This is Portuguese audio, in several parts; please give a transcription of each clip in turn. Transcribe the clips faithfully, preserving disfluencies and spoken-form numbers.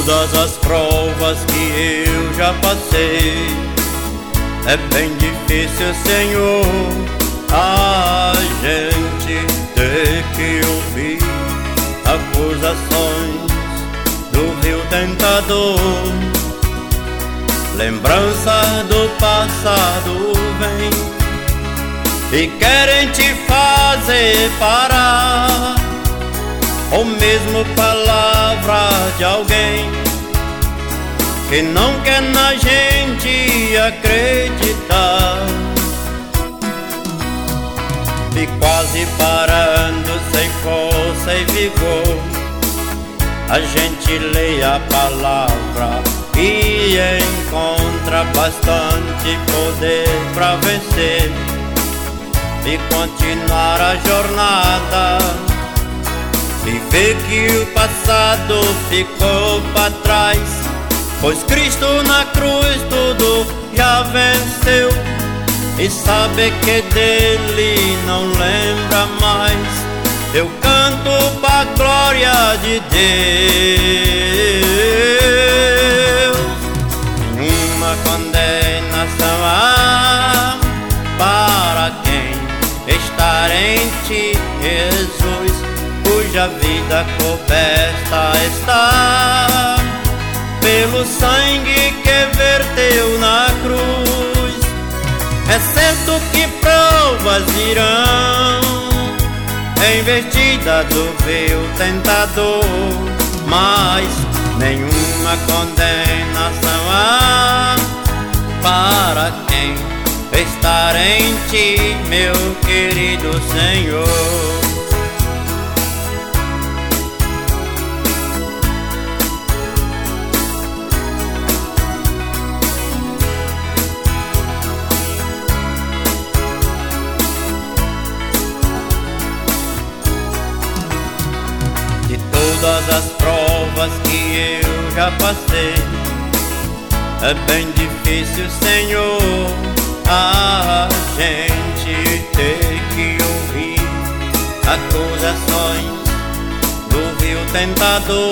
todas as provas que eu já passei, é bem difícil, Senhor, a gente ter que ouvir acusações do vil tentador. Lembrança do passado vem e querem te fazer parar, ou mesmo palavra de alguém que não quer na gente acreditar. E quase parando, sem força e vigor, a gente lê a palavra e encontra bastante poder pra vencer e continuar a jornada, e ver que o passado ficou pra trás, pois Cristo na cruz tudo já venceu, e saber que dele não lembra mais. Eu canto pra glória de Deus. Nenhuma condenação há para quem estar em ti, Jesus, cuja vida coberta está pelo sangue que verteu na cruz. É certo que provas virão, investida do vil tentador, mas nenhuma condenação há para quem estar em ti, meu querido Senhor. Todas as provas que eu já passei, é bem difícil, Senhor, a gente ter que ouvir acusações do vil tentador.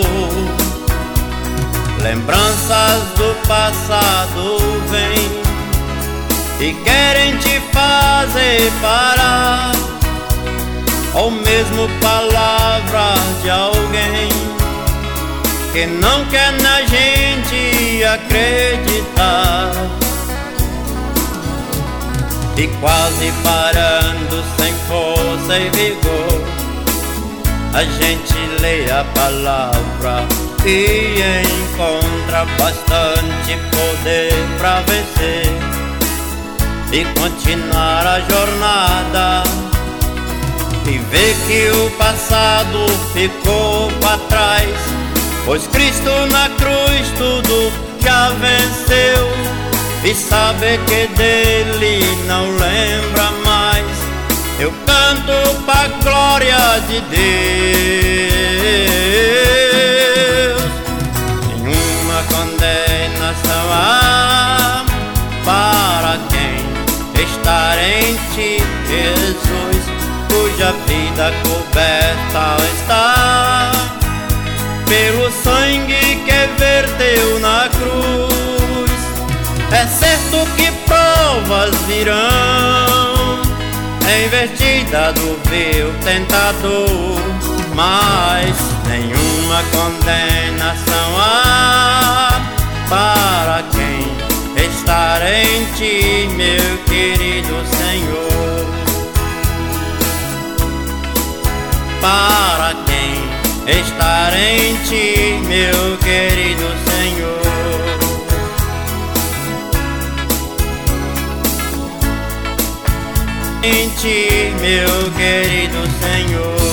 Lembranças do passado vêm e querem te fazer parar, ou mesmo palavras de alguém que não quer na gente acreditar. E quase parando, sem força e vigor, a gente lê a palavra e encontra bastante poder pra vencer e continuar a jornada, e ver que o passado ficou pra trás, pois Cristo na cruz tudo já venceu, e saber que dele não lembra mais. Eu canto pra glória de Deus. Nenhuma condenação há para quem estar em ti, Jesus, cuja vida coberta está pelo sangue que verteu na cruz. É certo que provas virão, investida do vil tentador, mas nenhuma condenação há para quem estar em ti, meu querido Senhor. Para quem estar em ti, meu querido Senhor. Em ti, meu querido Senhor.